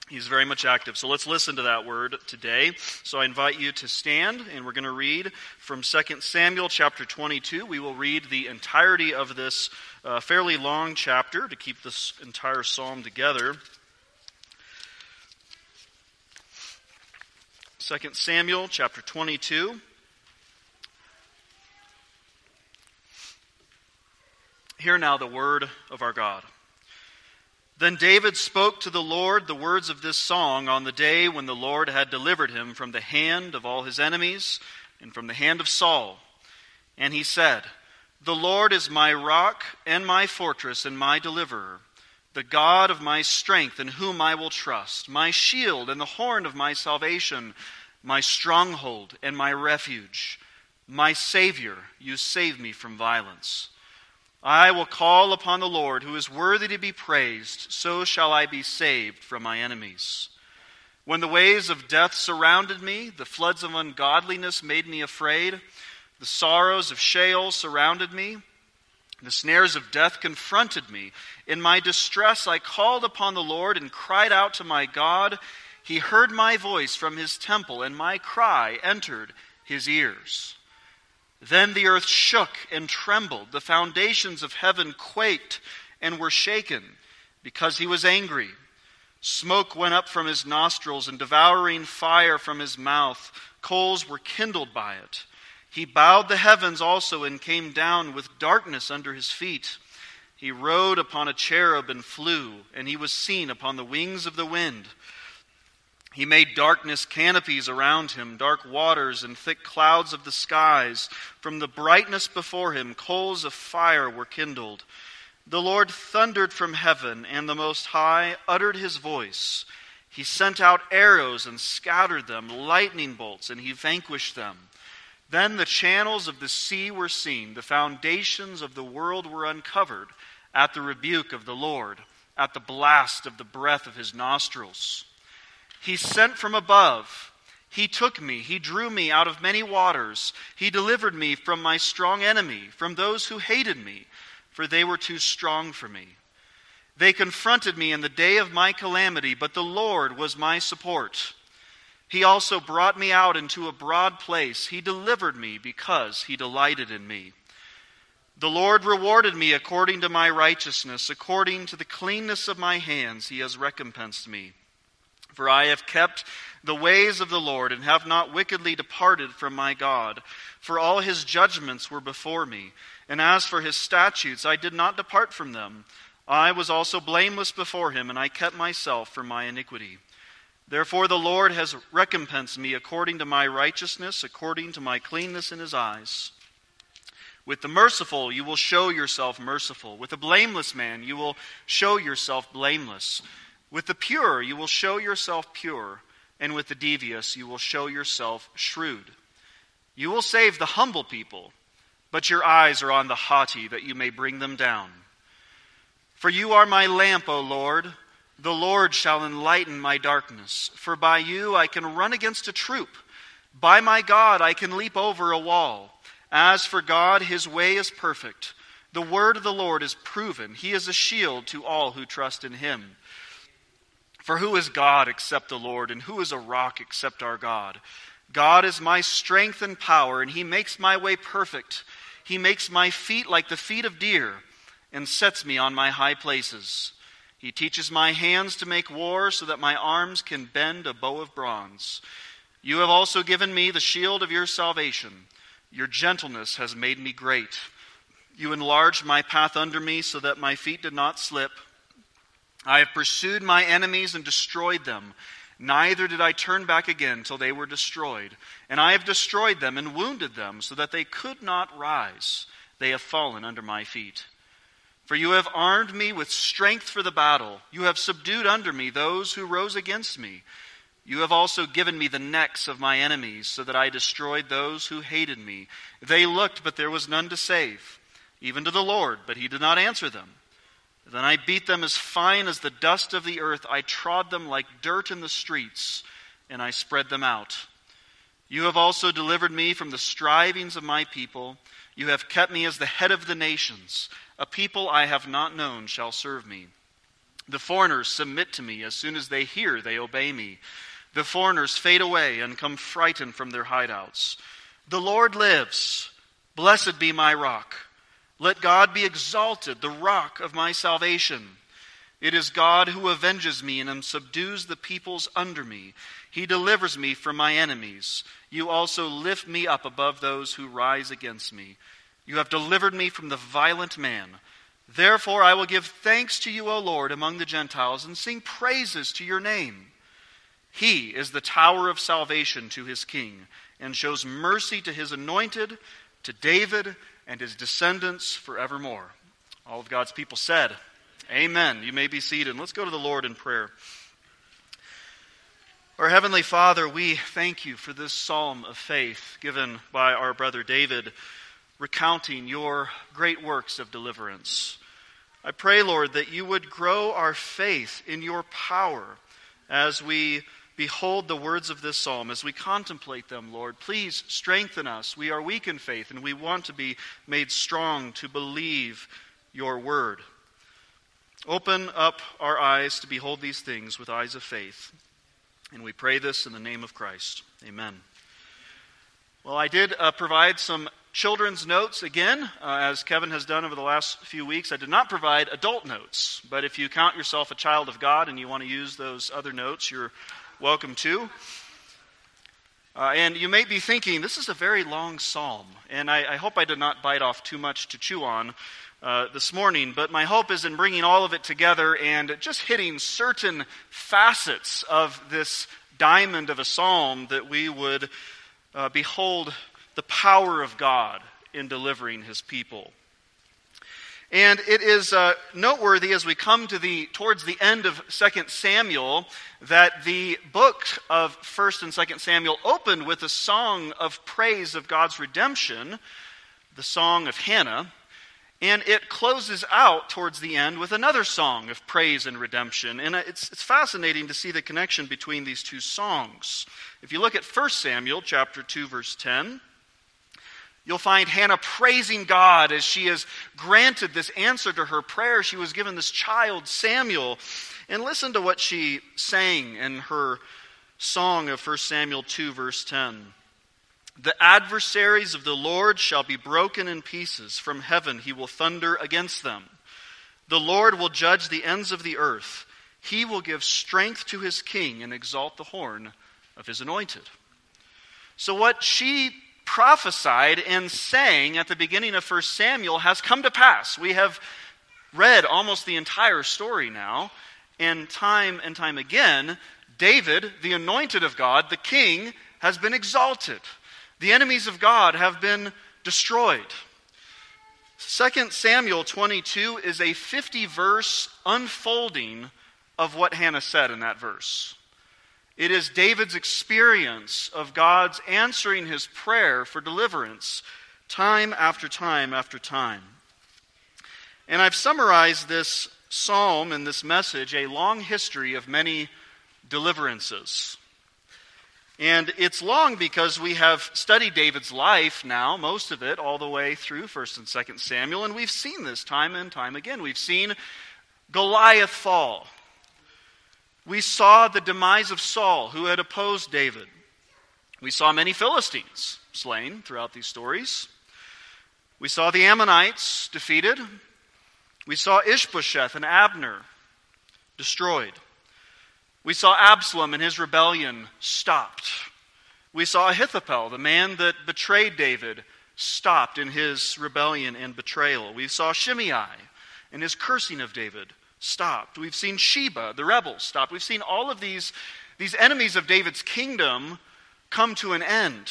He's very much active. So let's listen to that word today. So I invite you to stand, and we're going to read from 2 Samuel chapter 22. We will read the entirety of this fairly long chapter to keep this entire psalm together. 2 Samuel chapter 22. Hear now the word of our God. Then David spoke to the Lord the words of this song on the day when the Lord had delivered him from the hand of all his enemies and from the hand of Saul. And he said, "The Lord is my rock and my fortress and my deliverer, the God of my strength in whom I will trust, my shield and the horn of my salvation, my stronghold and my refuge. My Savior, you save me from violence. I will call upon the Lord, who is worthy to be praised, so shall I be saved from my enemies. When the waves of death surrounded me, the floods of ungodliness made me afraid. The sorrows of Sheol surrounded me. The snares of death confronted me. In my distress I called upon the Lord and cried out to my God. He heard my voice from his temple, and my cry entered his ears. Then the earth shook and trembled. The foundations of heaven quaked and were shaken because he was angry. Smoke went up from his nostrils and devouring fire from his mouth. Coals were kindled by it. He bowed the heavens also and came down with darkness under his feet. He rode upon a cherub and flew, and he was seen upon the wings of the wind. He made darkness canopies around him, dark waters and thick clouds of the skies. From the brightness before him, coals of fire were kindled. The Lord thundered from heaven, and the Most High uttered his voice. He sent out arrows and scattered them, lightning bolts, and he vanquished them. Then the channels of the sea were seen, the foundations of the world were uncovered at the rebuke of the Lord, at the blast of the breath of his nostrils. He sent from above. He took me. He drew me out of many waters. He delivered me from my strong enemy, from those who hated me, for they were too strong for me. They confronted me in the day of my calamity, but the Lord was my support. He also brought me out into a broad place. He delivered me because he delighted in me. The Lord rewarded me according to my righteousness, according to the cleanness of my hands he has recompensed me. For I have kept the ways of the Lord and have not wickedly departed from my God. For all his judgments were before me, and as for his statutes, I did not depart from them. I was also blameless before him, and I kept myself from my iniquity. Therefore the Lord has recompensed me according to my righteousness, according to my cleanness in his eyes. With the merciful you will show yourself merciful. With the blameless man you will show yourself blameless. With the pure you will show yourself pure, and with the devious you will show yourself shrewd. You will save the humble people, but your eyes are on the haughty, that you may bring them down. For you are my lamp, O Lord. The Lord shall enlighten my darkness. For by you I can run against a troop. By my God I can leap over a wall. As for God, his way is perfect. The word of the Lord is proven. He is a shield to all who trust in him. For who is God except the Lord, and who is a rock except our God? God is my strength and power, and he makes my way perfect. He makes my feet like the feet of deer, and sets me on my high places. He teaches my hands to make war, so that my arms can bend a bow of bronze. You have also given me the shield of your salvation. Your gentleness has made me great. You enlarged my path under me, so that my feet did not slip. I have pursued my enemies and destroyed them. Neither did I turn back again till they were destroyed. And I have destroyed them and wounded them, so that they could not rise. They have fallen under my feet. For you have armed me with strength for the battle. You have subdued under me those who rose against me. You have also given me the necks of my enemies, so that I destroyed those who hated me. They looked, but there was none to save, even to the Lord, but he did not answer them. Then I beat them as fine as the dust of the earth. I trod them like dirt in the streets, and I spread them out. You have also delivered me from the strivings of my people. You have kept me as the head of the nations. A people I have not known shall serve me. The foreigners submit to me. As soon as they hear, they obey me. The foreigners fade away and come frightened from their hideouts. The Lord lives. Blessed be my rock. Let God be exalted, the rock of my salvation. It is God who avenges me and subdues the peoples under me. He delivers me from my enemies. You also lift me up above those who rise against me. You have delivered me from the violent man. Therefore I will give thanks to you, O Lord, among the Gentiles, and sing praises to your name. He is the tower of salvation to his king, and shows mercy to his anointed, to David and his descendants forevermore. All of God's people said, Amen. You may be seated. Let's go to the Lord in prayer. Our Heavenly Father, we thank you for this psalm of faith given by our brother David, recounting your great works of deliverance. I pray, Lord, that you would grow our faith in your power as we behold the words of this psalm, as we contemplate them, Lord. Please strengthen us. We are weak in faith, and we want to be made strong to believe your word. Open up our eyes to behold these things with eyes of faith. And we pray this in the name of Christ. Amen. Well, I did provide some children's notes again, as Kevin has done over the last few weeks. I did not provide adult notes, but if you count yourself a child of God and you want to use those other notes, you're welcome to. And you may be thinking, this is a very long psalm, and I hope I did not bite off too much to chew on this morning, but my hope is in bringing all of it together and just hitting certain facets of this diamond of a psalm that we would behold the power of God in delivering his people. And it is noteworthy as we come to towards the end of 2 Samuel that the book of 1 and 2 Samuel opened with a song of praise of God's redemption, the song of Hannah, and it closes out towards the end with another song of praise and redemption. And it's fascinating to see the connection between these two songs. If you look at 1 Samuel chapter 2, verse 10, you'll find Hannah praising God as she has granted this answer to her prayer. She was given this child, Samuel. And listen to what she sang in her song of 1 Samuel 2, verse 10. The adversaries of the Lord shall be broken in pieces. From heaven he will thunder against them. The Lord will judge the ends of the earth. He will give strength to his king and exalt the horn of his anointed. So what she prophesied and sang at the beginning of 1 Samuel has come to pass. We have read almost the entire story now, and time again, David, the anointed of God, the king, has been exalted. The enemies of God have been destroyed. 2 Samuel 22 is a 50-verse unfolding of what Hannah said in that verse. It is David's experience of God's answering his prayer for deliverance time after time after time. And I've summarized this psalm and this message, a long history of many deliverances. And it's long because we have studied David's life now, most of it, all the way through 1 and 2 Samuel, and we've seen this time and time again. We've seen Goliath fall. We saw the demise of Saul, who had opposed David. We saw many Philistines slain throughout these stories. We saw the Ammonites defeated. We saw Ishbosheth and Abner destroyed. We saw Absalom and his rebellion stopped. We saw Ahithophel, the man that betrayed David, stopped in his rebellion and betrayal. We saw Shimei and his cursing of David stopped. We've seen Sheba, the rebel, stopped. We've seen all of these enemies of David's kingdom come to an end.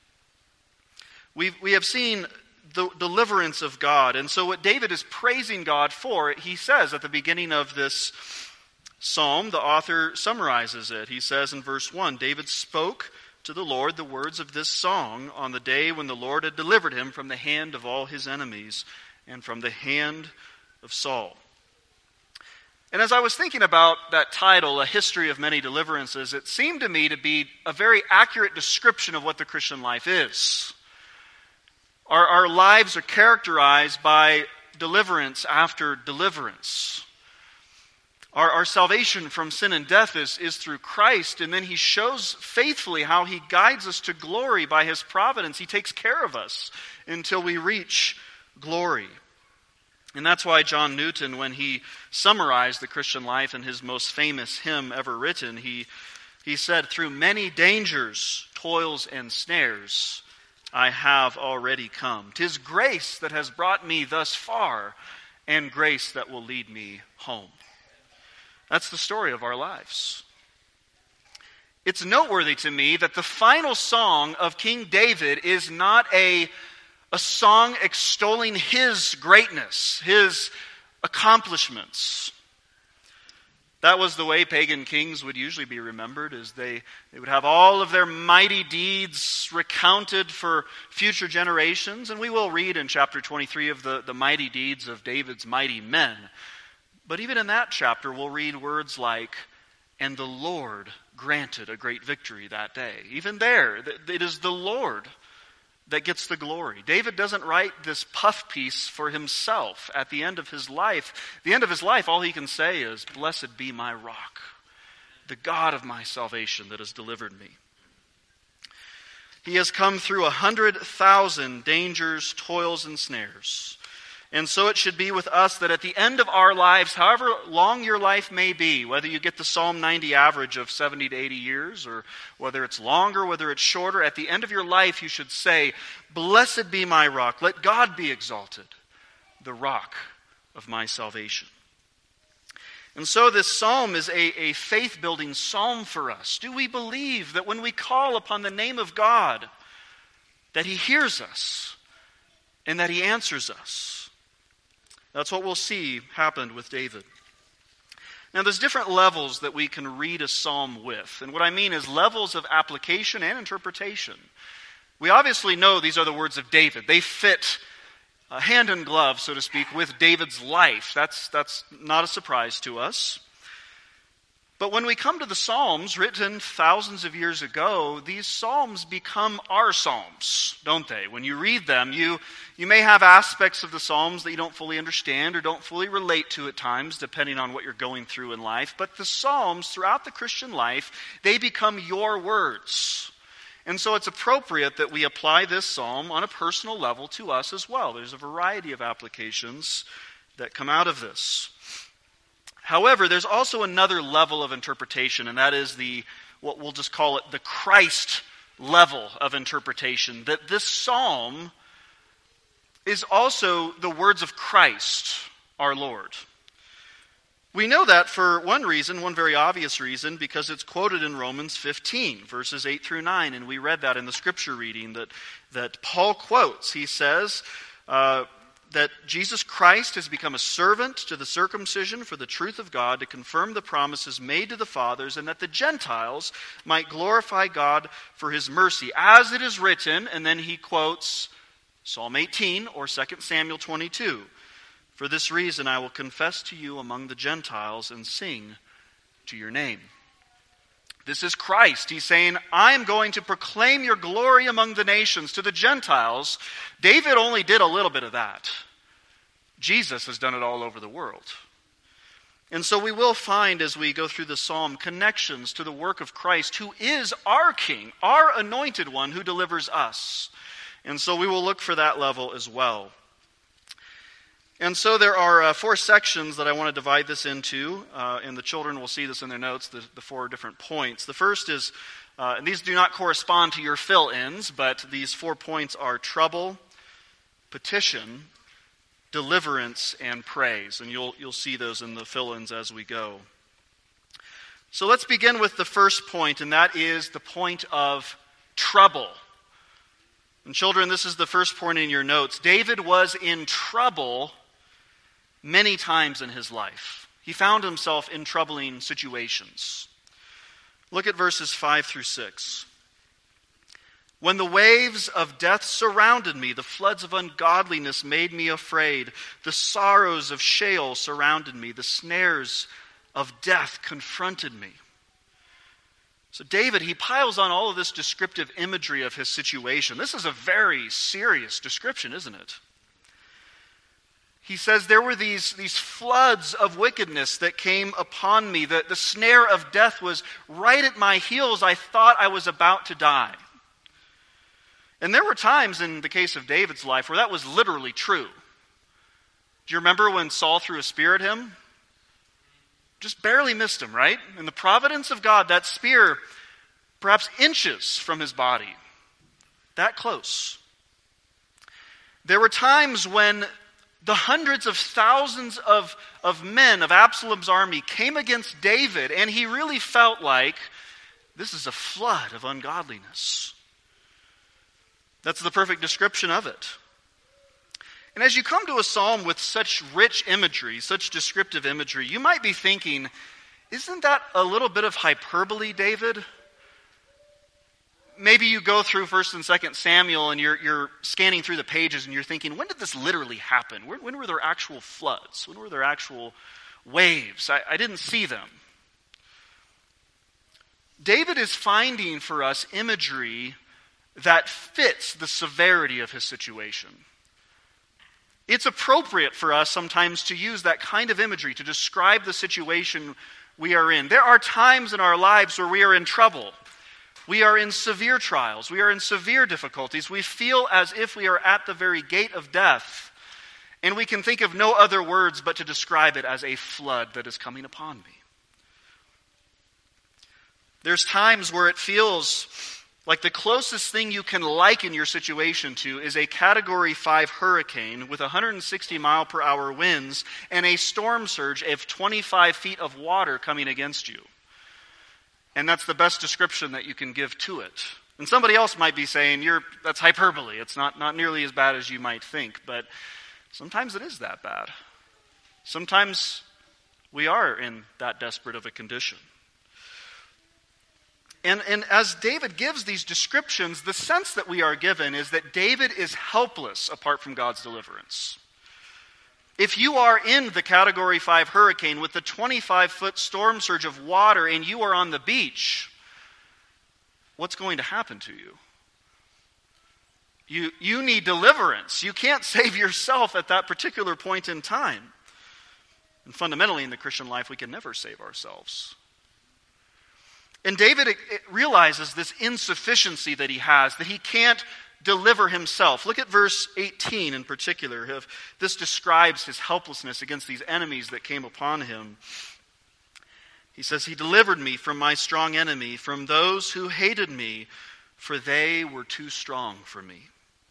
We have seen the deliverance of God. And so what David is praising God for, he says at the beginning of this psalm, the author summarizes it. He says in verse 1, David spoke to the Lord the words of this song on the day when the Lord had delivered him from the hand of all his enemies and from the hand of Saul. And as I was thinking about that title, A History of Many Deliverances, it seemed to me to be a very accurate description of what the Christian life is. Our lives are characterized by deliverance after deliverance. Our salvation from sin and death is through Christ, and then he shows faithfully how he guides us to glory by his providence. He takes care of us until we reach glory. And that's why John Newton, when he summarized the Christian life in his most famous hymn ever written, he said, "Through many dangers, toils, and snares, I have already come. 'Tis grace that has brought me thus far, and grace that will lead me home." That's the story of our lives. It's noteworthy to me that the final song of King David is not a song extolling his greatness, his accomplishments. That was the way pagan kings would usually be remembered, as they would have all of their mighty deeds recounted for future generations. And we will read in chapter 23 of the mighty deeds of David's mighty men. But even in that chapter, we'll read words like, "And the Lord granted a great victory that day." Even there, it is the Lord that gets the glory. David doesn't write this puff piece for himself at the end of his life. At the end of his life, all he can say is, "Blessed be my rock, the God of my salvation that has delivered me." He has come through 100,000 dangers, toils, and snares. And so it should be with us that at the end of our lives, however long your life may be, whether you get the Psalm 90 average of 70 to 80 years, or whether it's longer, whether it's shorter, at the end of your life you should say, "Blessed be my rock, let God be exalted, the rock of my salvation." And so this psalm is a faith-building psalm for us. Do we believe that when we call upon the name of God, that he hears us and that he answers us? That's what we'll see happened with David. Now, there's different levels that we can read a psalm with. And what I mean is levels of application and interpretation. We obviously know these are the words of David. They fit hand in glove, so to speak, with David's life. That's not a surprise to us. But when we come to the Psalms, written thousands of years ago, these Psalms become our Psalms, don't they? When you read them, you may have aspects of the Psalms that you don't fully understand or don't fully relate to at times, depending on what you're going through in life. But the Psalms, throughout the Christian life, they become your words. And so it's appropriate that we apply this Psalm on a personal level to us as well. There's a variety of applications that come out of this. However, there's also another level of interpretation, and that is what we'll just call it the Christ level of interpretation. That this psalm is also the words of Christ, our Lord. We know that for one reason, one very obvious reason, because it's quoted in Romans 15, verses 8 through 9, and we read that in the scripture reading that Paul quotes. He says, that Jesus Christ has become a servant to the circumcision for the truth of God, to confirm the promises made to the fathers, and that the Gentiles might glorify God for his mercy. As it is written, and then he quotes Psalm 18 or 2 Samuel 22. "For this reason I will confess to you among the Gentiles and sing to your name." This is Christ. He's saying, "I am going to proclaim your glory among the nations." To the Gentiles, David only did a little bit of that. Jesus has done it all over the world. And so we will find, as we go through the psalm, connections to the work of Christ, who is our King, our anointed one who delivers us. And so we will look for that level as well. And so there are 4 sections that I want to divide this into, and the children will see this in their notes, the 4 different points. The first is, and these do not correspond to your fill-ins, but these 4 points are trouble, petition, deliverance, and praise. And you'll see those in the fill-ins as we go. So let's begin with the first point, and that is the point of trouble. And children, this is the first point in your notes. David was in trouble many times in his life. He found himself in troubling situations. Look at verses 5 through 6. "When the waves of death surrounded me, the floods of ungodliness made me afraid. The sorrows of Sheol surrounded me. The snares of death confronted me." So David, he piles on all of this descriptive imagery of his situation. This is a very serious description, isn't it? He says, there were these floods of wickedness that came upon me. The snare of death was right at my heels. I thought I was about to die. And there were times in the case of David's life where that was literally true. Do you remember when Saul threw a spear at him? Just barely missed him, right? In the providence of God, that spear, perhaps inches from his body. That close. There were times when the hundreds of thousands of men of Absalom's army came against David, and he really felt like this is a flood of ungodliness. That's the perfect description of it. And as you come to a psalm with such rich imagery, such descriptive imagery, you might be thinking, isn't that a little bit of hyperbole, David? Maybe you go through 1st and 2nd Samuel and you're scanning through the pages and you're thinking, when did this literally happen? When were there actual floods? When were there actual waves? I didn't see them. David is finding for us imagery that fits the severity of his situation. It's appropriate for us sometimes to use that kind of imagery to describe the situation we are in. There are times in our lives where we are in trouble. We are in severe trials. We are in severe difficulties. We feel as if we are at the very gate of death. And we can think of no other words but to describe it as a flood that is coming upon me. There's times where it feels like the closest thing you can liken your situation to is a Category 5 hurricane with 160 mile per hour winds and a storm surge of 25 feet of water coming against you. And that's the best description that you can give to it. And somebody else might be saying, that's hyperbole. It's not nearly as bad as you might think. But sometimes it is that bad. Sometimes we are in that desperate of a condition. And as David gives these descriptions, the sense that we are given is that David is helpless apart from God's deliverance. If you are in the Category 5 hurricane with the 25-foot storm surge of water and you are on the beach, what's going to happen to you? You need deliverance. You can't save yourself at that particular point in time. And fundamentally in the Christian life, we can never save ourselves. And David realizes this insufficiency that he has, that he can't deliver himself. Look at verse 18 in particular. This describes his helplessness against these enemies that came upon him. He says, "He delivered me from my strong enemy, from those who hated me, for they were too strong for me."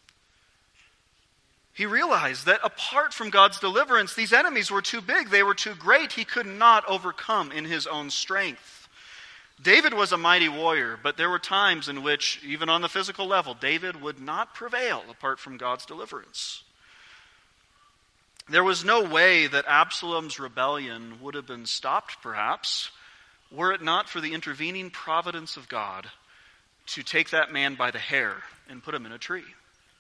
He realized that apart from God's deliverance, these enemies were too big, they were too great. He could not overcome in his own strength. David was a mighty warrior, but there were times in which, even on the physical level, David would not prevail apart from God's deliverance. There was no way that Absalom's rebellion would have been stopped, perhaps, were it not for the intervening providence of God to take that man by the hair and put him in a tree.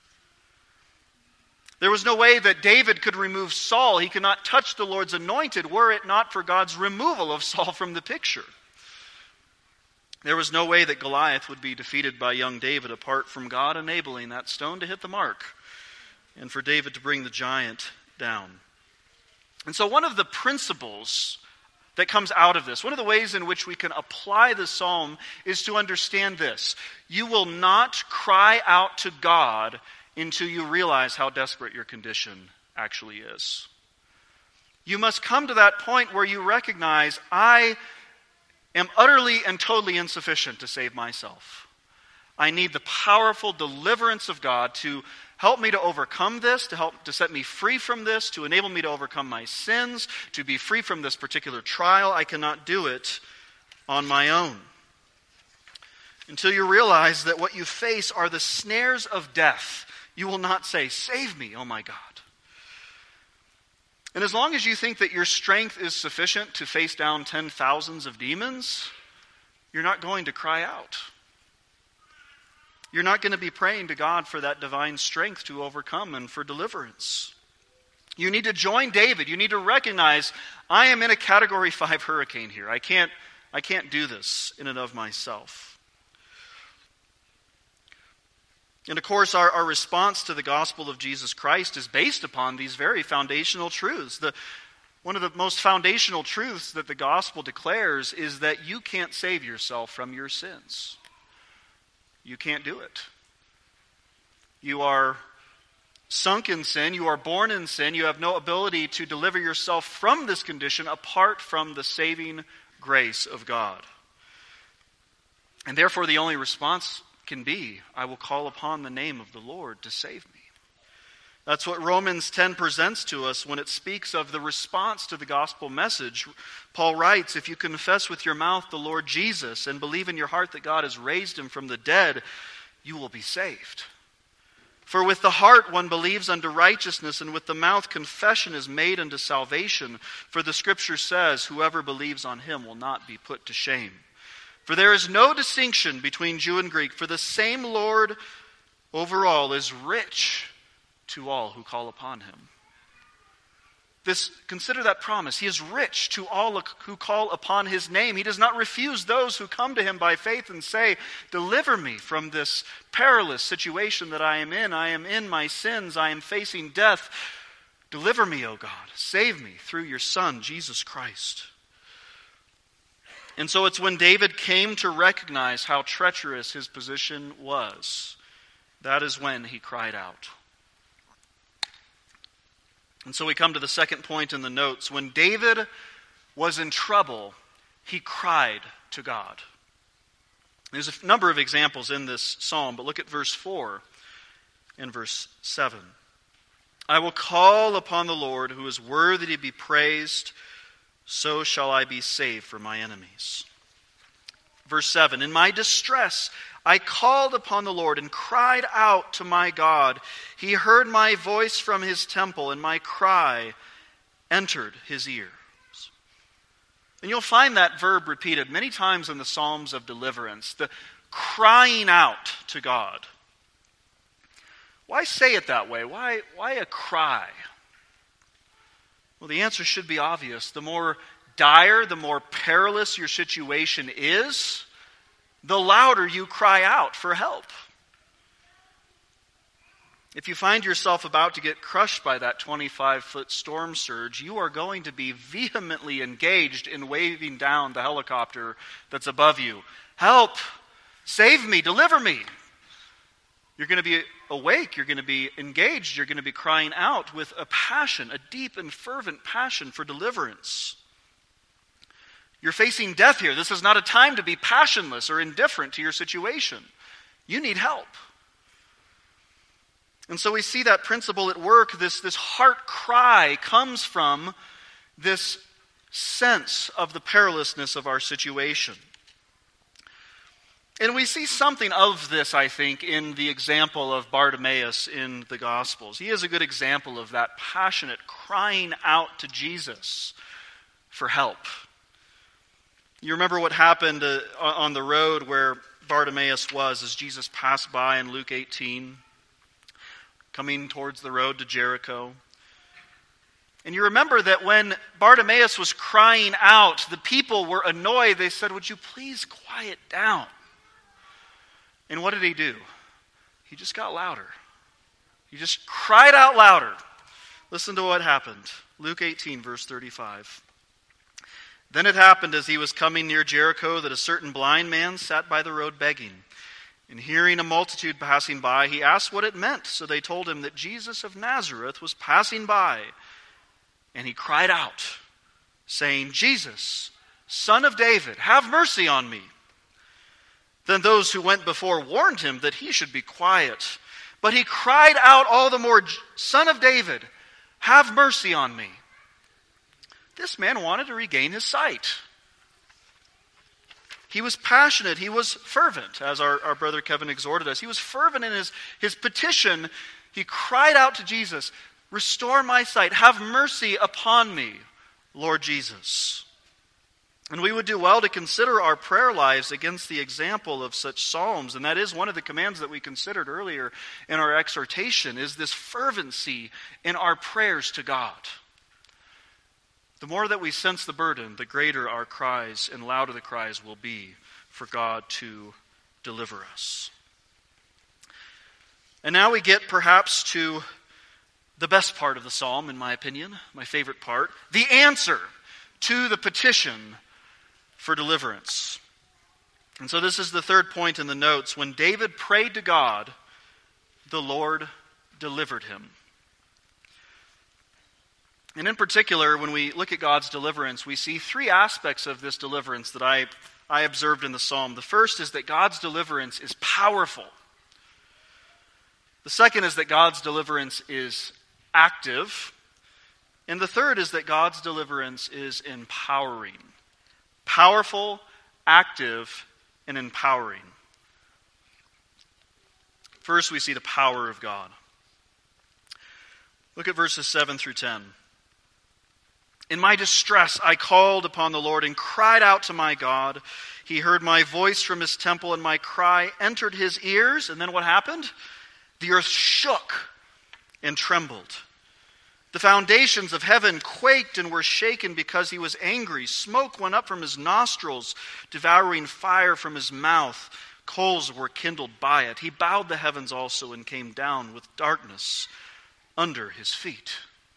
There was no way that David could remove Saul. He could not touch the Lord's anointed were it not for God's removal of Saul from the picture. There was no way that Goliath would be defeated by young David apart from God enabling that stone to hit the mark and for David to bring the giant down. And so one of the principles that comes out of this, one of the ways in which we can apply the psalm is to understand this. You will not cry out to God until you realize how desperate your condition actually is. You must come to that point where you recognize, I am utterly and totally insufficient to save myself. I need the powerful deliverance of God to help me to overcome this, to set me free from this, to enable me to overcome my sins, to be free from this particular trial. I cannot do it on my own. Until you realize that what you face are the snares of death, you will not say, "Save me, oh my God." And as long as you think that your strength is sufficient to face down 10,000s of demons, you're not going to cry out. You're not going to be praying to God for that divine strength to overcome and for deliverance. You need to join David. You need to recognize, I am in a Category 5 hurricane here. I can't do this in and of myself. And of course, our response to the gospel of Jesus Christ is based upon these very foundational truths. One of the most foundational truths that the gospel declares is that you can't save yourself from your sins. You can't do it. You are sunk in sin. You are born in sin. You have no ability to deliver yourself from this condition apart from the saving grace of God. And therefore, the only response can be, I will call upon the name of the Lord to save me. That's what Romans 10 presents to us when it speaks of the response to the gospel message. Paul writes, if you confess with your mouth the Lord Jesus and believe in your heart that God has raised him from the dead, you will be saved. For with the heart one believes unto righteousness, and with the mouth confession is made unto salvation. For the Scripture says, whoever believes on him will not be put to shame. For there is no distinction between Jew and Greek, for the same Lord over all is rich to all who call upon him. Consider that promise. He is rich to all who call upon his name. He does not refuse those who come to him by faith and say, deliver me from this perilous situation that I am in. I am in my sins. I am facing death. Deliver me, O God. Save me through your Son, Jesus Christ. And so it's when David came to recognize how treacherous his position was, that is when he cried out. And so we come to the second point in the notes. When David was in trouble, he cried to God. There's a number of examples in this psalm, but look at verse 4 and verse 7. I will call upon the Lord who is worthy to be praised, so shall I be saved from my enemies. Verse 7, in my distress I called upon the Lord and cried out to my God. He heard my voice from his temple, and my cry entered his ears. And you'll find that verb repeated many times in the Psalms of deliverance, the crying out to God. Why say it that way? Why a cry? Well, the answer should be obvious. The more dire, the more perilous your situation is, the louder you cry out for help. If you find yourself about to get crushed by that 25-foot storm surge, you are going to be vehemently engaged in waving down the helicopter that's above you. Help! Save me! Deliver me! You're going to be awake. You're going to be engaged. You're going to be crying out with a passion, a deep and fervent passion for deliverance. You're facing death here. This is not a time to be passionless or indifferent to your situation. You need help. And so we see that principle at work. This heart cry comes from this sense of the perilousness of our situation. And we see something of this, I think, in the example of Bartimaeus in the Gospels. He is a good example of that passionate crying out to Jesus for help. You remember what happened on the road where Bartimaeus was as Jesus passed by in Luke 18, coming towards the road to Jericho. And you remember that when Bartimaeus was crying out, the people were annoyed. They said, would you please quiet down? And what did he do? He just got louder. He just cried out louder. Listen to what happened. Luke 18, verse 35. Then it happened as he was coming near Jericho that a certain blind man sat by the road begging. And hearing a multitude passing by, he asked what it meant. So they told him that Jesus of Nazareth was passing by. And he cried out, saying, Jesus, Son of David, have mercy on me. Then those who went before warned him that he should be quiet. But he cried out all the more, Son of David, have mercy on me. This man wanted to regain his sight. He was passionate. He was fervent, as our brother Kevin exhorted us. He was fervent in his petition. He cried out to Jesus, restore my sight. Have mercy upon me, Lord Jesus. And we would do well to consider our prayer lives against the example of such psalms. And that is one of the commands that we considered earlier in our exhortation, is this fervency in our prayers to God. The more that we sense the burden, the greater our cries and louder the cries will be for God to deliver us. And now we get perhaps to the best part of the psalm, in my opinion, my favorite part, the answer to the petition for deliverance. And so this is the third point in the notes. When David prayed to God, the Lord delivered him. And in particular, when we look at God's deliverance, we see three aspects of this deliverance that I observed in the psalm. The first is that God's deliverance is powerful. The second is that God's deliverance is active. And the third is that God's deliverance is empowering. Powerful, active, and empowering. First, we see the power of God. Look at verses 7 through 10. In my distress, I called upon the Lord and cried out to my God. He heard my voice from his temple, and my cry entered his ears. And then what happened? The earth shook and trembled. The foundations of heaven quaked and were shaken because he was angry. Smoke went up from his nostrils, devouring fire from his mouth. Coals were kindled by it. He bowed the heavens also and came down with darkness under his feet.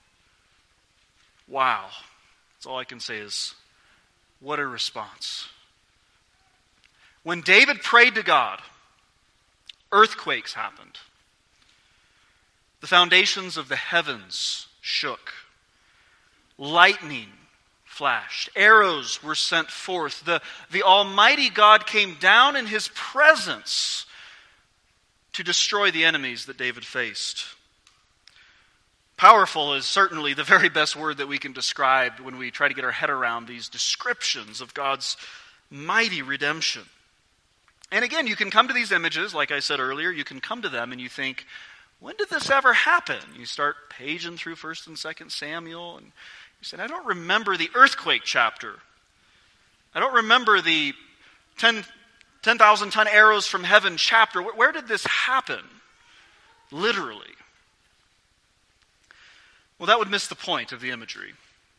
Wow. That's all I can say is, what a response. When David prayed to God, earthquakes happened. The foundations of the heavens shook. Lightning flashed. Arrows were sent forth. The Almighty God came down in his presence to destroy the enemies that David faced. Powerful is certainly the very best word that we can describe when we try to get our head around these descriptions of God's mighty redemption. And again, you can come to these images, like I said earlier, you can come to them and you think, when did this ever happen? You start paging through 1st and 2nd Samuel, and you say, I don't remember the earthquake chapter. I don't remember the 10,000-ton arrows from heaven chapter. Where did this happen? Literally. Well, that would miss the point of the imagery.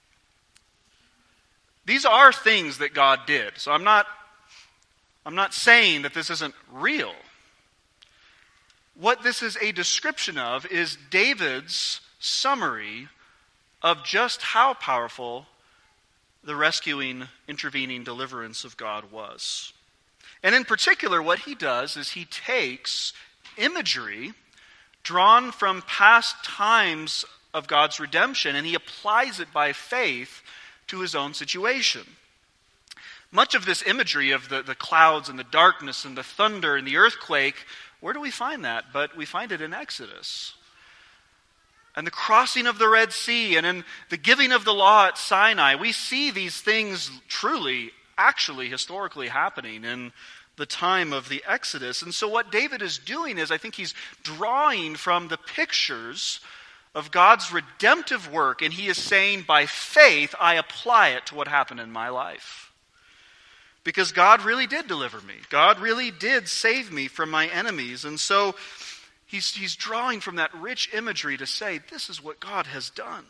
These are things that God did. So I'm not saying that this isn't real. What this is a description of is David's summary of just how powerful the rescuing, intervening deliverance of God was. And in particular, what he does is he takes imagery drawn from past times of God's redemption, and he applies it by faith to his own situation. Much of this imagery of the clouds and the darkness and the thunder and the earthquake, where do we find that? But we find it in Exodus. And the crossing of the Red Sea and in the giving of the law at Sinai, we see these things truly, actually, historically happening in the time of the Exodus. And so what David is doing is, I think he's drawing from the pictures of God's redemptive work, and he is saying, by faith, I apply it to what happened in my life. Because God really did deliver me. God really did save me from my enemies. And so he's drawing from that rich imagery to say, this is what God has done.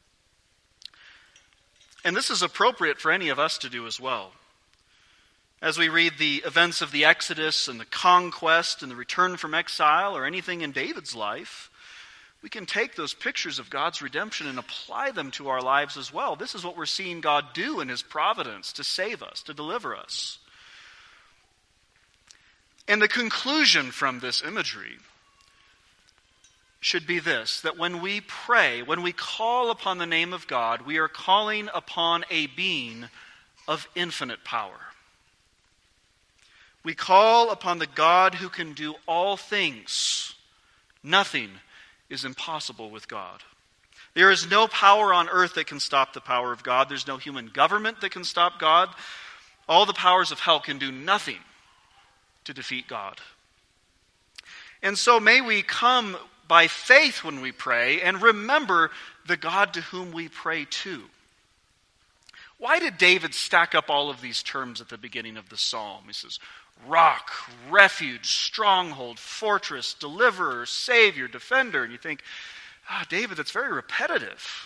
And this is appropriate for any of us to do as well. As we read the events of the Exodus and the conquest and the return from exile, or anything in David's life, we can take those pictures of God's redemption and apply them to our lives as well. This is what we're seeing God do in his providence to save us, to deliver us. And the conclusion from this imagery should be this, that when we pray, when we call upon the name of God, we are calling upon a being of infinite power. We call upon the God who can do all things. Nothing is impossible with God. There is no power on earth that can stop the power of God. There's no human government that can stop God. All the powers of hell can do nothing to defeat God. And so may we come by faith when we pray and remember the God to whom we pray to. Why did David stack up all of these terms at the beginning of the psalm? He says, rock, refuge, stronghold, fortress, deliverer, savior, defender. And you think, David, that's very repetitive.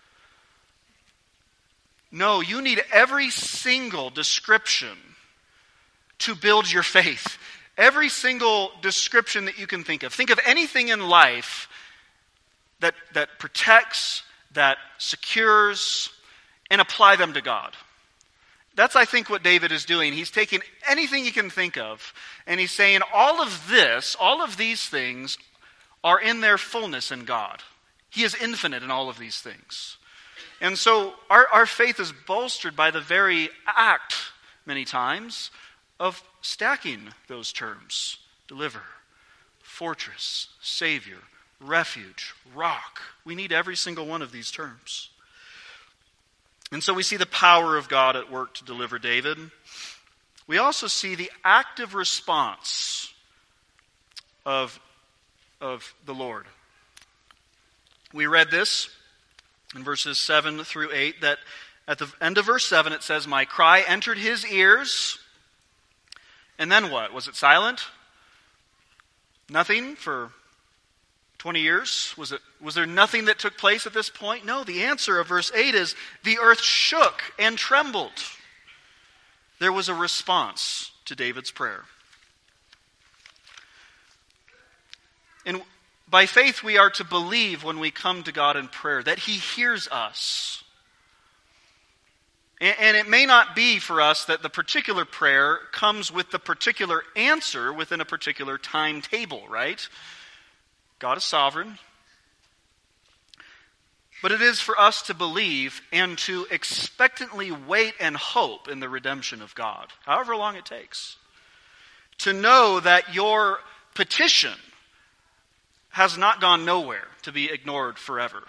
No, you need every single description to build your faith. every single description that you can think of. Think of anything in life that protects, that secures, and apply them to God. That's, I think, what David is doing. He's taking anything he can think of, and he's saying all of these things are in their fullness in God. He is infinite in all of these things. And so our faith is bolstered by the very act, many times, of stacking those terms. Deliverer, fortress, Savior, refuge, rock. We need every single one of these terms. And so we see the power of God at work to deliver David. We also see the active response of the Lord. We read this in verses 7 through 8, that at the end of verse 7 it says, "My cry entered his ears." And then what? Was it silent? Nothing for 20 years? Was there nothing that took place at this point? No, the answer of verse 8 is, the earth shook and trembled. There was a response to David's prayer. And by faith we are to believe when we come to God in prayer that He hears us. And it may not be for us that the particular prayer comes with the particular answer within a particular timetable, right? God is sovereign. But it is for us to believe and to expectantly wait and hope in the redemption of God, however long it takes. To know that your petition has not gone nowhere to be ignored forever.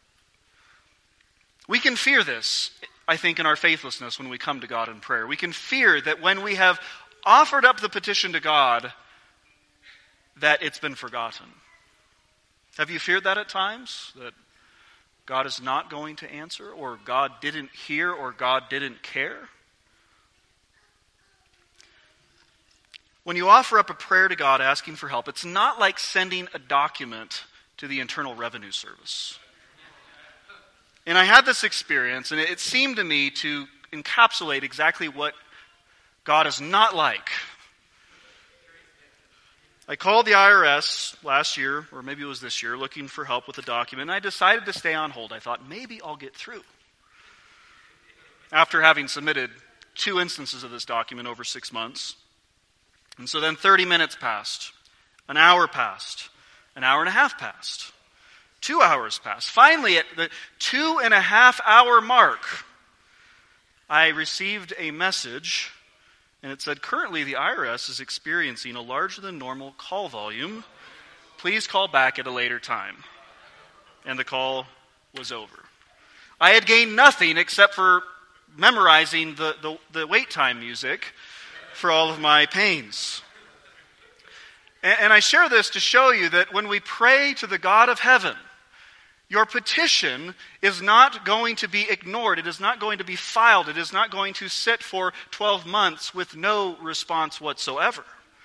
We can fear this, I think, in our faithlessness when we come to God in prayer. We can fear that when we have offered up the petition to God, that it's been forgotten. Have you feared that at times? That God is not going to answer, or God didn't hear, or God didn't care? When you offer up a prayer to God asking for help, it's not like sending a document to the Internal Revenue Service. And I had this experience, and it seemed to me to encapsulate exactly what God is not like. I called the IRS last year, or maybe it was this year, looking for help with a document, and I decided to stay on hold. I thought, maybe I'll get through. After having submitted 2 instances of this document over 6 months. And so then 30 minutes passed, an hour passed, an hour and a half passed, 2 hours passed. Finally, at the 2.5 hour mark, I received a message, and it said, "Currently the IRS is experiencing a larger than normal call volume. Please call back at a later time." And the call was over. I had gained nothing except for memorizing the wait time music for all of my pains. And I share this to show you that when we pray to the God of heaven, your petition is not going to be ignored. It is not going to be filed. It is not going to sit for 12 months with no response whatsoever.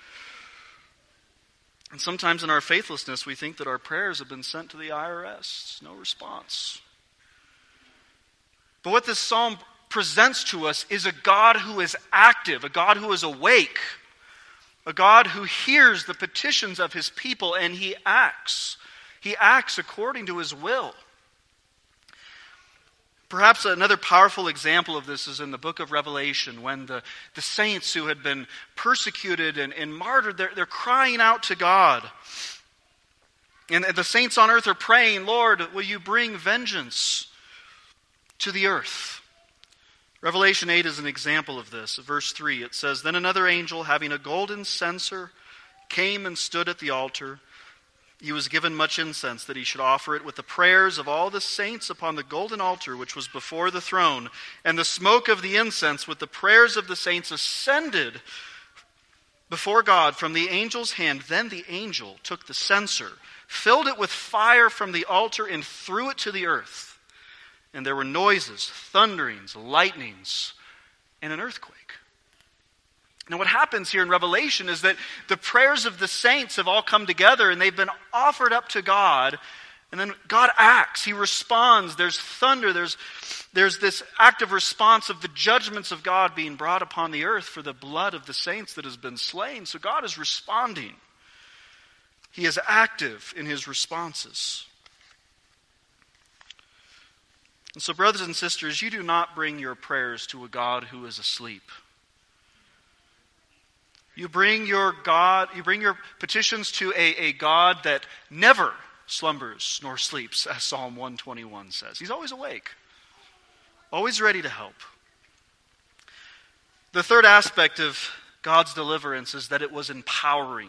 And sometimes in our faithlessness, we think that our prayers have been sent to the IRS. No response. But what this psalm presents to us is a God who is active, a God who is awake, a God who hears the petitions of His people, and He acts. He acts according to His will. Perhaps another powerful example of this is in the book of Revelation, when the saints who had been persecuted and martyred, they're crying out to God. And the saints on earth are praying, "Lord, will you bring vengeance to the earth?" Revelation 8 is an example of this. Verse 3, it says, "Then another angel, having a golden censer, came and stood at the altar. He was given much incense, that he should offer it with the prayers of all the saints upon the golden altar which was before the throne. And the smoke of the incense with the prayers of the saints ascended before God from the angel's hand. Then the angel took the censer, filled it with fire from the altar, and threw it to the earth. And there were noises, thunderings, lightnings, and an earthquake." Now what happens here in Revelation is that the prayers of the saints have all come together, and they've been offered up to God, And then God acts. He responds. There's thunder. There's this active response of the judgments of God being brought upon the earth for the blood of the saints that has been slain. So God is responding. He is active in his responses. And so, brothers and sisters, you do not bring your prayers to a God who is asleep. You bring your petitions to a God that never slumbers nor sleeps, as Psalm 121 says. He's always awake, always ready to help. The third aspect of God's deliverance is that it was empowering.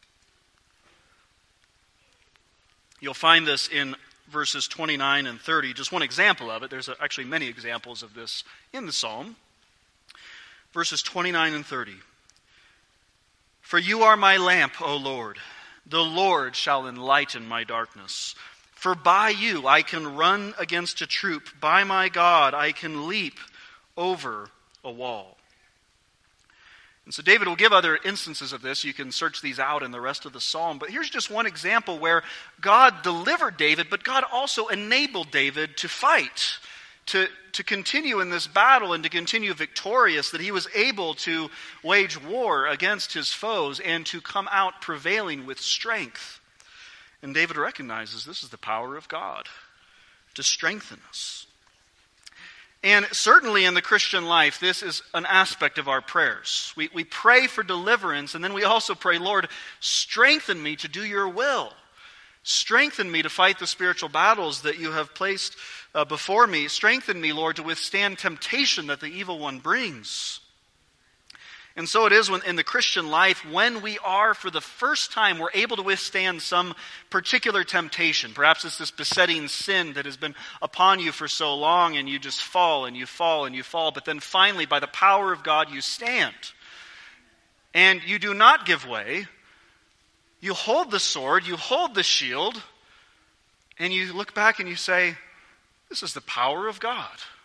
You'll find this in verses 29 and 30. Just one example of it. There's actually many examples of this in the psalm. Verses 29 and 30. For you are my lamp, O Lord. The Lord shall enlighten my darkness. For by you I can run against a troop. By my God I can leap over a wall. And so David will give other instances of this. You can search these out in the rest of the psalm. But here's just one example where God delivered David, but God also enabled David to fight, to continue in this battle and to continue victorious, that he was able to wage war against his foes and to come out prevailing with strength. And David recognizes this is the power of God to strengthen us. And certainly in the Christian life, this is an aspect of our prayers. We pray for deliverance, and then we also pray, Lord, strengthen me to do your will. Strengthen me to fight the spiritual battles that you have placed before me. Strengthen me, Lord, to withstand temptation that the evil one brings. And so it is in the Christian life, when we are, for the first time, we're able to withstand some particular temptation. Perhaps it's this besetting sin that has been upon you for so long, and you just fall and you fall and you fall. But then finally, by the power of God, you stand. And you do not give way. You hold the sword, you hold the shield, and you look back and you say, this is the power of God.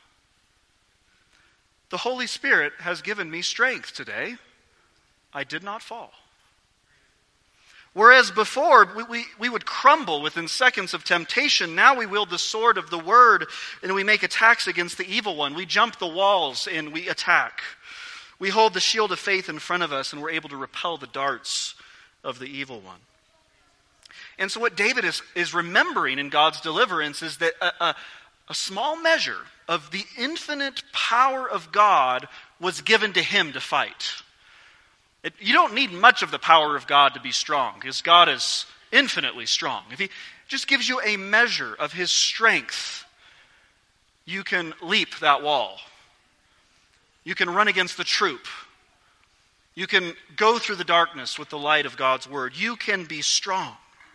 The Holy Spirit has given me strength today. I did not fall. Whereas before, we would crumble within seconds of temptation. Now we wield the sword of the word and we make attacks against the evil one. We jump the walls and we attack. We hold the shield of faith in front of us and we're able to repel the darts of the evil one. And so what David is remembering in God's deliverance is that a small measure of the infinite power of God was given to him to fight. You don't need much of the power of God to be strong, because God is infinitely strong. If he just gives you a measure of his strength, you can leap that wall. You can run against the troop. You can go through the darkness with the light of God's word. You can be strong.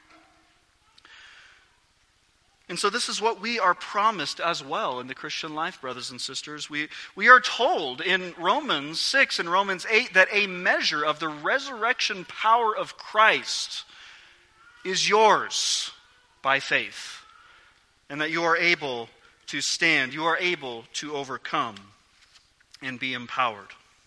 And so this is what we are promised as well in the Christian life, brothers and sisters. We are told in Romans 6 and Romans 8 that a measure of the resurrection power of Christ is yours by faith, and that you are able to stand, you are able to overcome and be empowered.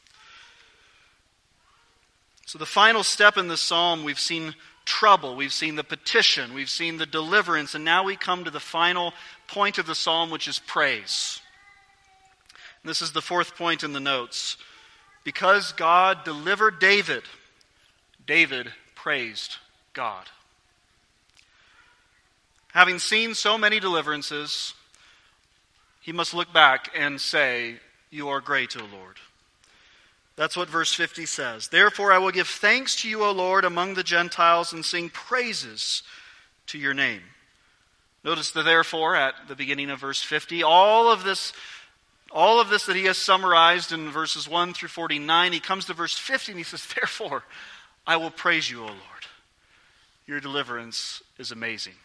So the final step in the psalm, we've seen trouble, we've seen the petition, we've seen the deliverance, and now we come to the final point of the psalm, which is praise. And this is the fourth point in the notes. Because God delivered David, David praised God. Having seen so many deliverances, he must look back and say, "You are great, O Lord." That's what verse 50 says. Therefore I will give thanks to you, O Lord, among the Gentiles, and sing praises to your name. Notice the therefore at the beginning of verse 50. All of this that he has summarized in verses 1 through 49, he comes to verse 50 and he says, therefore I will praise you, O Lord. Your deliverance is amazing.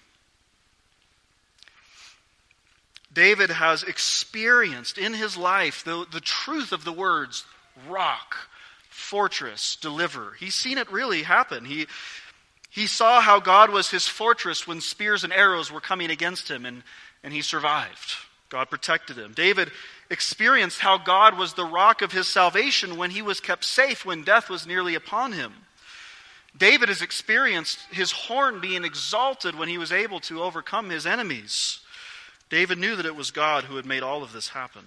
David has experienced in his life the truth of the words, rock, fortress, deliver. He's seen it really happen. He saw how God was his fortress when spears and arrows were coming against him, and he survived. God protected him. David experienced how God was the rock of his salvation when he was kept safe when death was nearly upon him. David has experienced his horn being exalted when he was able to overcome his enemies. David knew that it was God who had made all of this happen.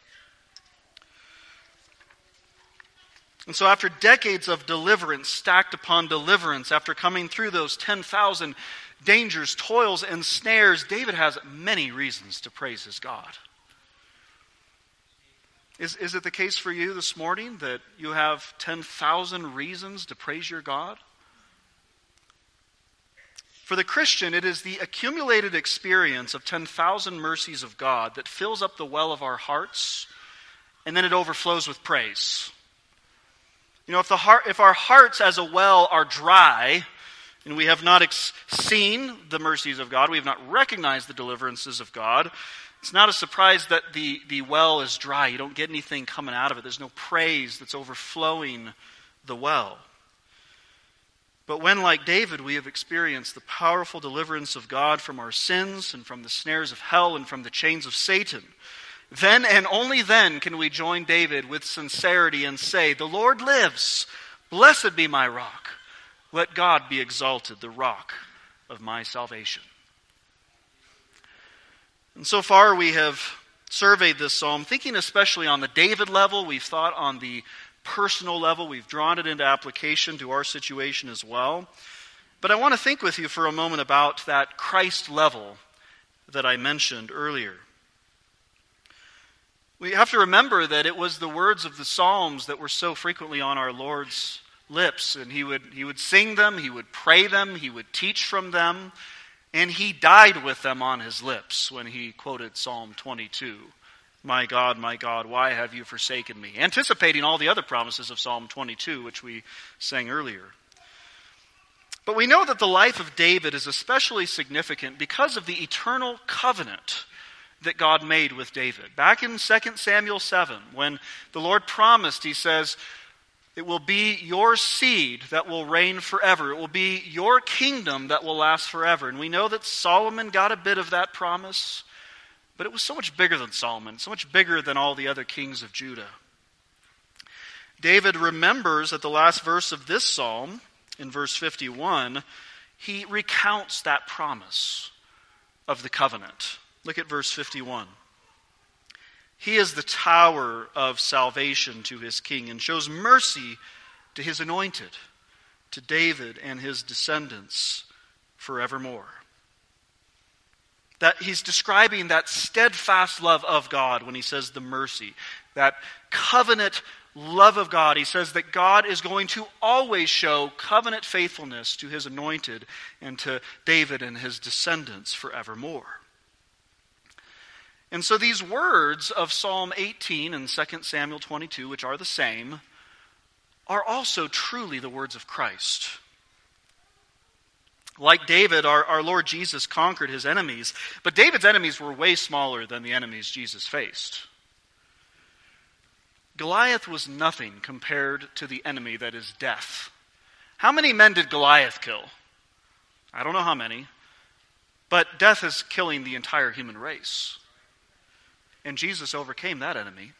And so after decades of deliverance, stacked upon deliverance, after coming through those 10,000 dangers, toils, and snares, David has many reasons to praise his God. Is it the case for you this morning that you have 10,000 reasons to praise your God? For the Christian, it is the accumulated experience of 10,000 mercies of God that fills up the well of our hearts, and then it overflows with praise. You know, if our hearts as a well are dry, and we have not seen the mercies of God, we have not recognized the deliverances of God, it's not a surprise that the well is dry. You don't get anything coming out of it. There's no praise that's overflowing the well. But when, like David, we have experienced the powerful deliverance of God from our sins and from the snares of hell and from the chains of Satan, then and only then can we join David with sincerity and say, "The Lord lives. Blessed be my rock. Let God be exalted, the rock of my salvation." And so far we have surveyed this psalm, thinking especially on the David level. We've thought on the personal level. We've drawn it into application to our situation as well. But I want to think with you for a moment about that Christ level that I mentioned earlier. We have to remember that it was the words of the Psalms that were so frequently on our Lord's lips. And he would sing them, he would pray them, he would teach from them. And he died with them on his lips when he quoted Psalm 22. My God, why have you forsaken me?" Anticipating all the other promises of Psalm 22, which we sang earlier. But we know that the life of David is especially significant because of the eternal covenant that God made with David. Back in 2 Samuel 7, when the Lord promised, he says, "It will be your seed that will reign forever. It will be your kingdom that will last forever." And we know that Solomon got a bit of that promise, but it was so much bigger than Solomon, so much bigger than all the other kings of Judah. David remembers at the last verse of this psalm, in verse 51, he recounts that promise of the covenant. Look at verse 51. "He is the tower of salvation to his king and shows mercy to his anointed, to David and his descendants forevermore." That he's describing that steadfast love of God when he says the mercy, that covenant love of God. He says that God is going to always show covenant faithfulness to his anointed and to David and his descendants forevermore. And so these words of Psalm 18 and 2 Samuel 22, which are the same, are also truly the words of Christ. Like David, our Lord Jesus conquered his enemies, but David's enemies were way smaller than the enemies Jesus faced. Goliath was nothing compared to the enemy that is death. How many men did Goliath kill? I don't know how many, but death is killing the entire human race. And Jesus overcame that enemy.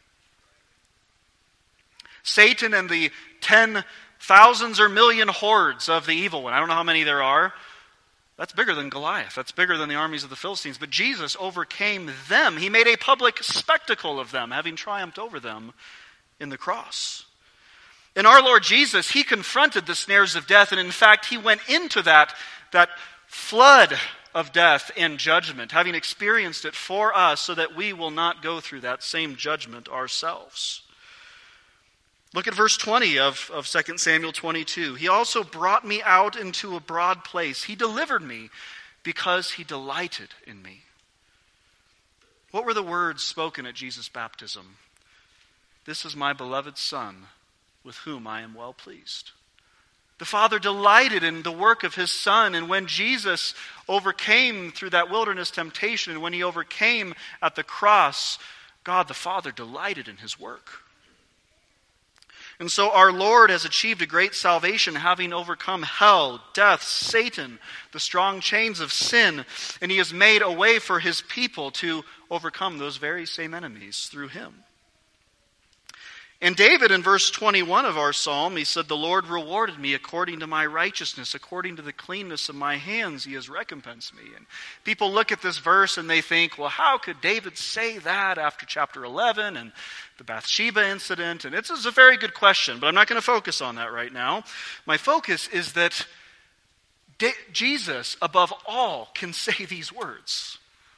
Satan and the 10,000s or million hordes of the evil one, I don't know how many there are, that's bigger than Goliath. That's bigger than the armies of the Philistines. But Jesus overcame them. He made a public spectacle of them, having triumphed over them in the cross. And our Lord Jesus, he confronted the snares of death, and in fact, he went into that flood of death and judgment, having experienced it for us so that we will not go through that same judgment ourselves. Look at verse 20 of 2 Samuel 22. "He also brought me out into a broad place. He delivered me because he delighted in me." What were the words spoken at Jesus' baptism? "This is my beloved Son, with whom I am well pleased." The Father delighted in the work of his Son, and when Jesus overcame through that wilderness temptation, and when he overcame at the cross, God the Father delighted in his work. And so our Lord has achieved a great salvation, having overcome hell, death, Satan, the strong chains of sin, and he has made a way for his people to overcome those very same enemies through him. And David, in verse 21 of our psalm, he said, "The Lord rewarded me according to my righteousness, according to the cleanness of my hands, he has recompensed me." And people look at this verse and they think, well, how could David say that after chapter 11 and the Bathsheba incident? And it's a very good question, but I'm not going to focus on that right now. My focus is that Jesus, above all, can say these words.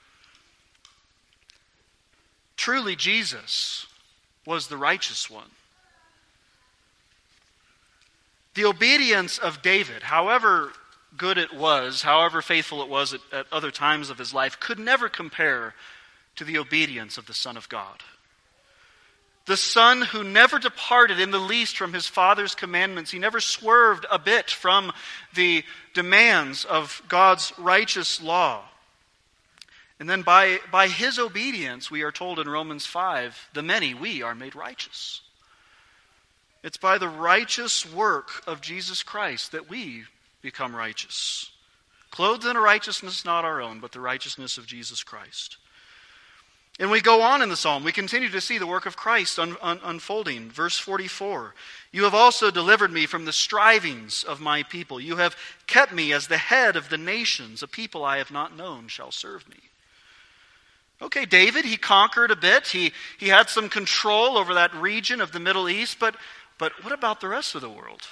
Truly, Jesus was the righteous one. The obedience of David, however good it was, however faithful it was at other times of his life, could never compare to the obedience of the Son of God. The Son who never departed in the least from his Father's commandments. He never swerved a bit from the demands of God's righteous law. And then by his obedience, we are told in Romans 5, the many, we are made righteous. It's by the righteous work of Jesus Christ that we become righteous. Clothed in a righteousness not our own, but the righteousness of Jesus Christ. And we go on in the psalm. We continue to see the work of Christ unfolding. Verse 44, "You have also delivered me from the strivings of my people. You have kept me as the head of the nations. A people I have not known shall serve me." Okay, David, he conquered a bit. He had some control over that region of the Middle East, but what about the rest of the world?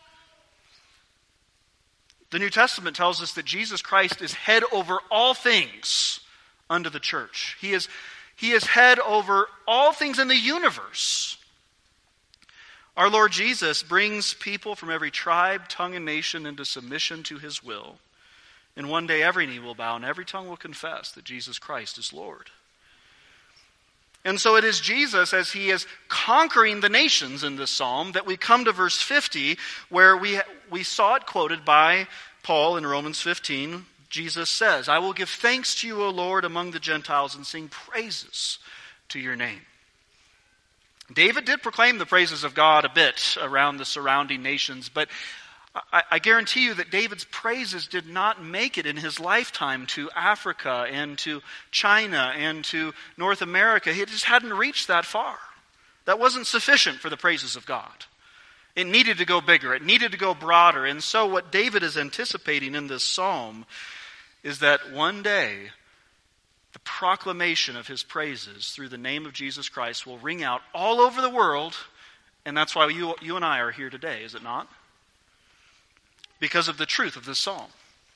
The New Testament tells us that Jesus Christ is head over all things unto the church. He is head over all things in the universe. Our Lord Jesus brings people from every tribe, tongue, and nation into submission to his will. And one day every knee will bow and every tongue will confess that Jesus Christ is Lord. And so it is Jesus, as he is conquering the nations in this psalm, that we come to verse 50, where we saw it quoted by Paul in Romans 15. Jesus says, "I will give thanks to you, O Lord, among the Gentiles, and sing praises to your name." David did proclaim the praises of God a bit around the surrounding nations, but I guarantee you that David's praises did not make it in his lifetime to Africa and to China and to North America. He just hadn't reached that far. That wasn't sufficient for the praises of God. It needed to go bigger. It needed to go broader. And so what David is anticipating in this psalm is that one day the proclamation of his praises through the name of Jesus Christ will ring out all over the world. And that's why you and I are here today, is it not? Because of the truth of this psalm.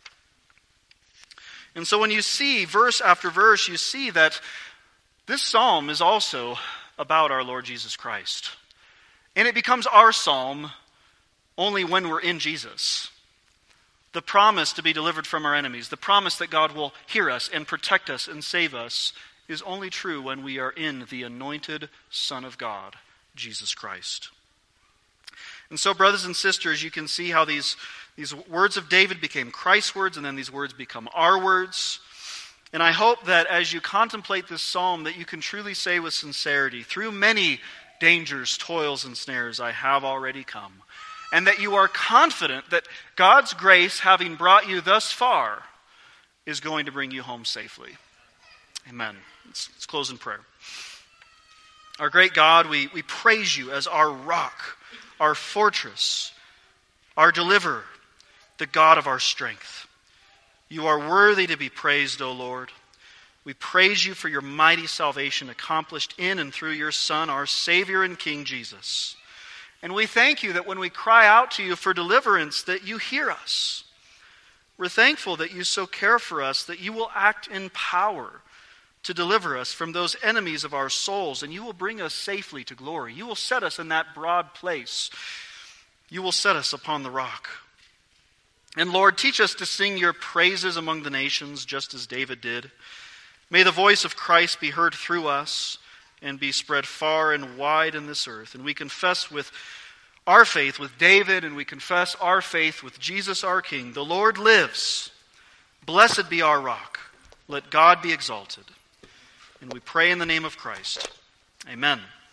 And so when you see verse after verse, you see that this psalm is also about our Lord Jesus Christ. And it becomes our psalm only when we're in Jesus. The promise to be delivered from our enemies, the promise that God will hear us and protect us and save us, is only true when we are in the anointed Son of God, Jesus Christ. And so, brothers and sisters, you can see how these words of David became Christ's words, and then these words become our words. And I hope that as you contemplate this psalm, that you can truly say with sincerity, through many dangers, toils, and snares, I have already come. And that you are confident that God's grace, having brought you thus far, is going to bring you home safely. Amen. Let's close in prayer. Our great God, we praise you as our rock, our fortress, our deliverer, the God of our strength. You are worthy to be praised, O Lord. We praise you for your mighty salvation accomplished in and through your Son, our Savior and King Jesus. And we thank you that when we cry out to you for deliverance, that you hear us. We're thankful that you so care for us, that you will act in power to deliver us from those enemies of our souls, and you will bring us safely to glory. You will set us in that broad place. You will set us upon the rock. And Lord, teach us to sing your praises among the nations, just as David did. May the voice of Christ be heard through us and be spread far and wide in this earth. And we confess with our faith with David, and we confess our faith with Jesus our King. The Lord lives. Blessed be our rock. Let God be exalted. And we pray in the name of Christ. Amen.